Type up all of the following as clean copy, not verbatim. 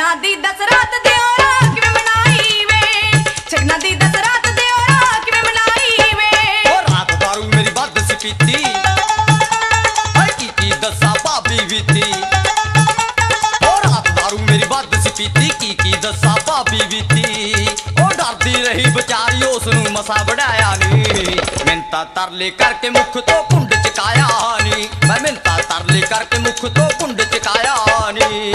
ਸ਼ਗਨਾਂ ਦੀ ਦਸ ਰਾਤ ਦਿਓਰਾ ਕਿਵੇਂ ਮਨਾਈ ਵੇ, ਸ਼ਗਨਾਂ ਦੀ ਦਸ ਰਾਤ ਦਿਓਰਾ ਕਿਵੇਂ ਮਨਾਈ ਵੇ। ਉਹ ਰਾਤ ਦਾਰੂ ਮੇਰੀ ਵੱਧ ਸੀ ਪੀਤੀ, ਹਾਏ ਕੀ ਦੱਸਾਂ ਭਾਬੀ ਬੀਤੀ। ਉਹ ਰਾਤ ਦਾਰੂ ਮੇਰੀ ਵੱਧ ਸੀ ਪੀਤੀ, ਕੀ ਦੱਸਾਂ ਭਾਬੀ ਬੀਤੀ। ਉਹ ਡਰਦੀ ਰਹੀ ਵਿਚਾਰੀ ਉਸ ਨੂੰ ਮਸਾ ਵੜਾਇਆ ਨੀ, ਮਿੰਤਾ ਤਰਲੇ ਕਰਕੇ ਮੁੱਖ ਤੋਂ ਕੁੰਡ ਚਕਾਇਆ ਨੀ। ਮੈਂ ਮਿੰਤਾ ਤਰਲੇ ਕਰਕੇ ਮੁੱਖ ਤੋਂ ਕੁੰਡ ਚਕਾਇਆ ਨੀ।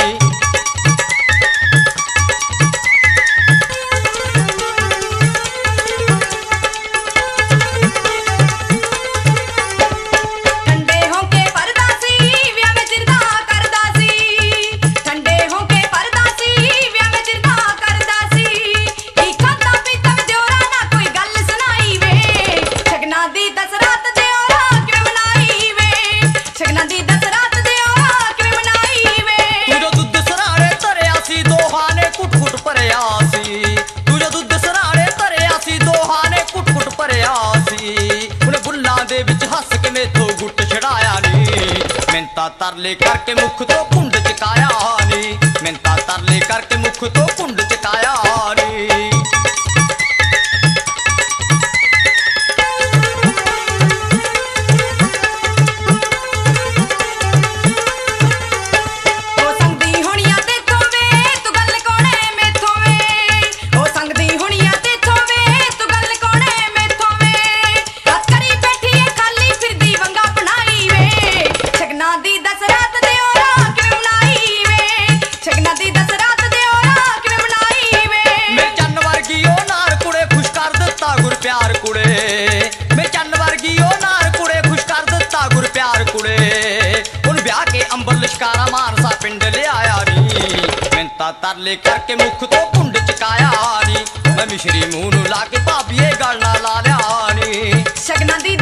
ਮਿੰਤਾ ਤਰਲੇ ਕਰਕੇ ਮੁੱਖ ਤੋਂ ਕੁੰਡ ਚਕਾਇਆ ਨੀ, ਮਿੰਤਾ ਤਰਲੇ ਕਰਕੇ ਮੁੱਖ ਤੋਂ ਕੁੰਡ ਚਕਾਇਆ ਨੀ। ਪਿਆਰ ਕੁੜੇ ਮੇ ਚੰਨ ਵਰਗੀ ਉਹ ਨਾਰ ਕੁੜੇ ਖੁਸ਼ ਕਰ ਦਿੱਤਾ ਗੁਰ ਪਿਆਰ ਕੁੜੇ। ਹੁਣ ਵਿਆਹ ਕੇ ਅੰਬਰ ਲਿਸ਼ਕਾਰਾ ਮਾਨਸਾ ਪਿੰਡ ਲਿਆਇਆ ਨੀ, ਮਿੰਤਾ ਤਰਲੇ ਕਰਕੇ ਮੁੱਖ ਤੋਂ ਕੁੰਡ ਚਕਾਇਆ ਨੀ। ਮੈਂ ਮਿਸ਼ਰੀ ਮੂੰਹ ਨੂੰ ਲਾ ਕੇ ਭਾਬੀਏ ਗਲ ਨਾ ਲਾ ਲਿਆ ਨੀ। ਸ਼ਗਨਾਂ ਦੀ